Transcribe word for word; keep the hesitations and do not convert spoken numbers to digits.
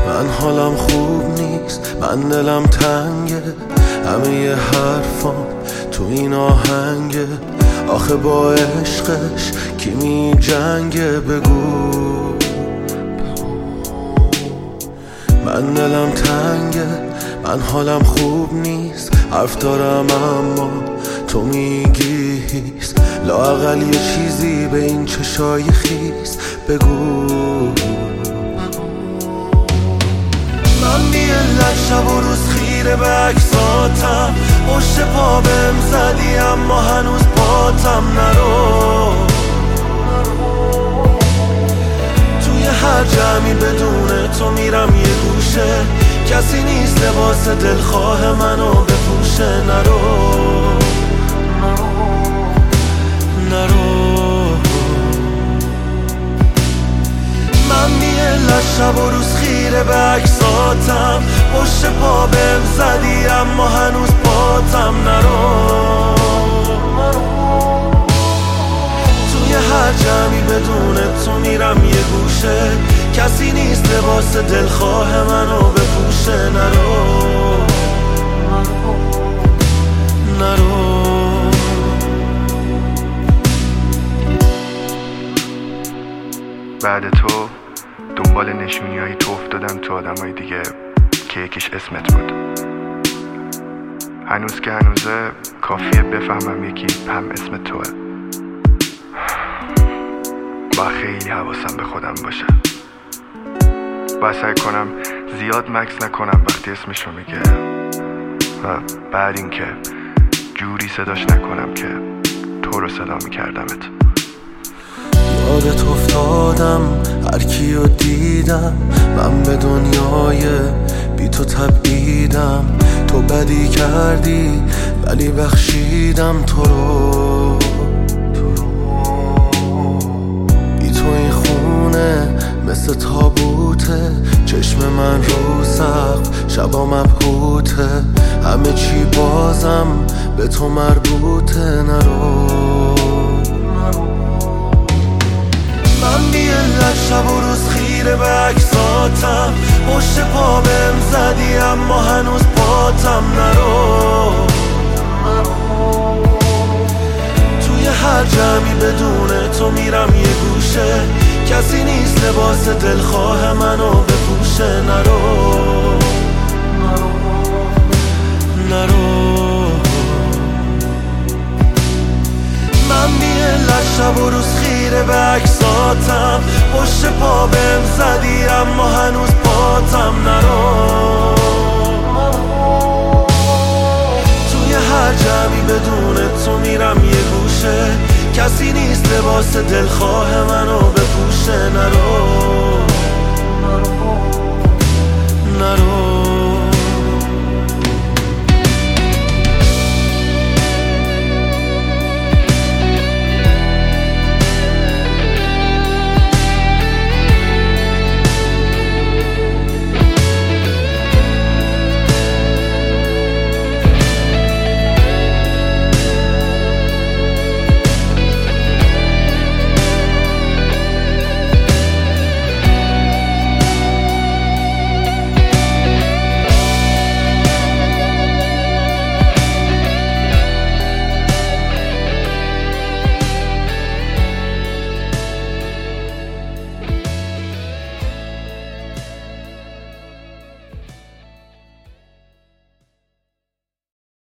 من حالم خوب نیست، من دلم تنگه، همه ی حرفام تو این آهنگه. آخه با عشقش کی می جنگه؟ بگو. من دلم تنگه، من حالم خوب نیست، حرف دارم اما تو میگی هیست. لااقل یه چیزی به این چشای خیس بگو. من بی علت شب و روز خیره به عکساتم، پشت پا بهم زدی اما هنوز پاتم نرو. توی هر جمعی بدون تو میرم یه گوشه، کسی نیست لباس دلخواه منو بپوشه. نرو نرو. من بی علت شب و روز خیره به عکساتم، پشت پا بهم زدی اما هنوز پاتم نرو. توی هر جمعی بدون تو میرم یه گوشه، کسی نیست لباس دلخواه منو بپوشه. نرو نرو. بعد تو دنبال نشونیایی تو افتادم تو آدمای دیگه که یکیش اسمت بود. هنوز که هنوزه کافیه بفهمم یکی هم اسم توه. با خیلی حواسم به خودم باشه، باید سعی کنم زیاد مکس نکنم وقتی اسمشو میگه، و بعد اینکه جوری صداش نکنم که تو رو صدا میکردمت. یادت افتادم هر کیو دیدم، من به دنیای بی تو تبعیدم. تو بدی کردی ولی بخشیدم تو رو. بی تو این خونه مثل تابوته، چشم من رو سقف شبا مبهوته. همه چی بازم به تو مربوطه. نرو. من بی علت شب و روز خیره به عکساتم، پشت پا بهم زدی اما هنوز پاتم نرو. توی هر جمعی بدون تو میرم یه گوشه، کسی نیست لباس دلخواه منو بپوشه. نرو نرو. من بی علت شب و روز خیره به عکساتم، پشت پا بهم زدی اما هنوز پاتم نرو. توی هر جمعی بدون تو میرم یه گوشه، کسی نیست لباس دلخواه منو بپوشه. نرو